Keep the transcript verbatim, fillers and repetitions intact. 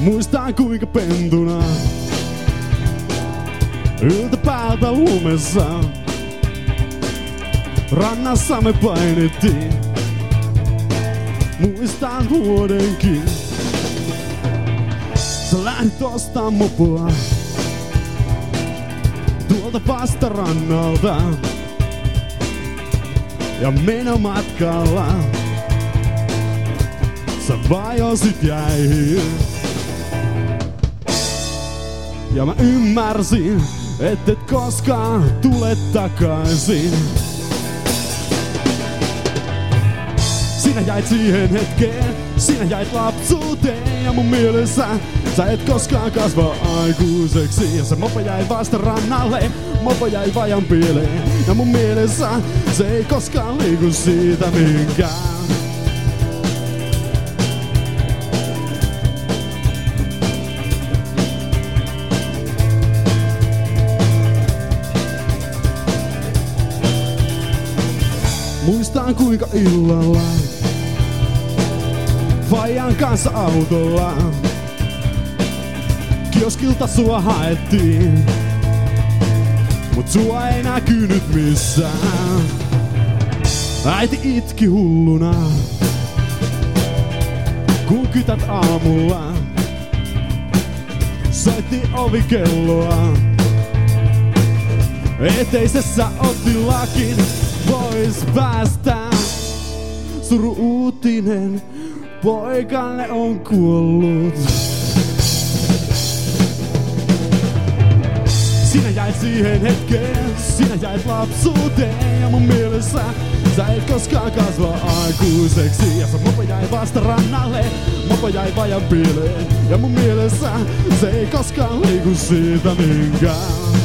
Muistan kuinka pentuna yltäpäältä lumessa rannassa me painettiin. Muistan vuodenkin. Sä lähdit ostaa mopoa tuolta vastarannalta ja menomatkalla sä vajosit jäihin. Ja mä ymmärsin, ettet koskaan tule takaisin. Sinä jäit siihen hetkeen, sinä jäit lapsuuteen ja mun mielessä sä et koskaan kasva aikuiseksi. Ja se mopo jäi vasta rannalle, mopo jäi vajan pieleen ja mun mielessä se ei koskaan liiku siitä minkään. Muistan kuinka illalla vaijan kanssa autolla kioskilta sua haettiin, mut sua ei näkynyt missään. Äiti itki hulluna, kun kytät aamulla soitti ovikelloa. Eteisessä otti lakin pois päästä. Suru uutinen, poikanne on kuollut. Sinä jäit siihen hetkeen, sinä jäit lapsuuteen ja mun mielessä sä et koskaan kasva aikuiseksi. Ja se mopo jäi vasta rannalle, mopo jäi vajan pieleen ja mun mielessä se ei koskaan liiku siitä minkään.